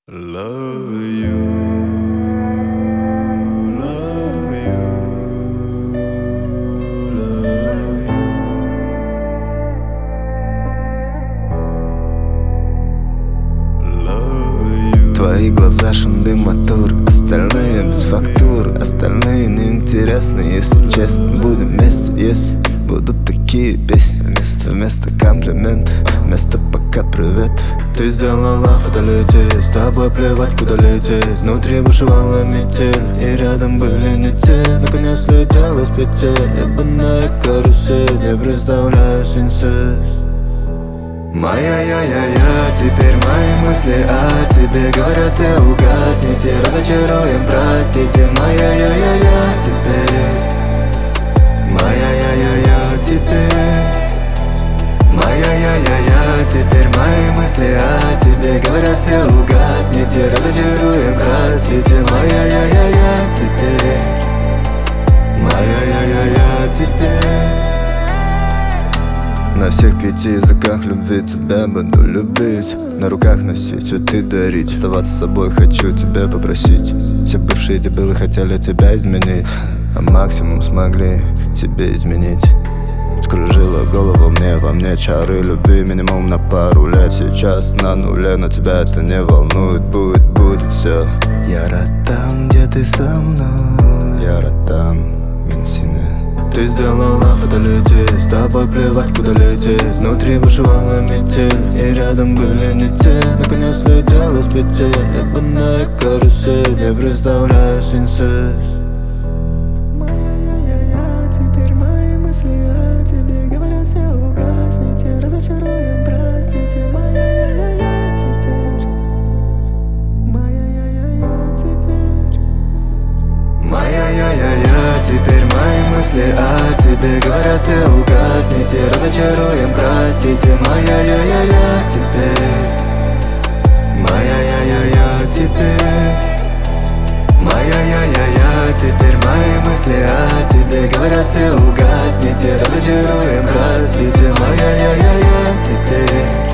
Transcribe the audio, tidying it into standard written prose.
Love you, love you, love you, love you. Твои глаза шанды мотор, остальные без фактур, остальные неинтересны, если честно. Будем вместе, если будут такие песни. Вместо комплиментов, вместо пока приветов. Ты сделала фотолететь, с тобой плевать куда лететь. Внутри бушевала метель, и рядом были не те. Наконец слетела с петель, ебаная карусель. Я представляю синсез. Моя я, теперь мои мысли о тебе говорят все угасните, разочаруем, простите. Моя я, теперь моя я, теперь моя я, теперь мои мысли о тебе говорят все угасните, разочаруем, простите. Моя я, теперь моя я, теперь. На всех 5 языках любви тебя буду любить, на руках носить, цветы дарить, оставаться собой хочу тебя попросить. Все бывшие дебилы хотели тебя изменить, а максимум смогли тебе изменить. Скружила голову мне, во мне чары любви, минимум на пару лет. Сейчас на нуле, но тебя это не волнует. Будет все. Я рад там, где ты со мной. Я рад там, Минсине. Ты сделала фотолететь, с тобой плевать куда лететь. Внутри бушевала метель, и рядом были не те. Наконец слетела с петель, ебаная карусель. Я представляю синсез. Теперь мои мысли о тебе говорят все угасните, разочаруем, простите. Моя я, теперь моя я, теперь моя я, теперь мои мысли о тебе говорят все угасните, разочаруем, простите. Моя я, теперь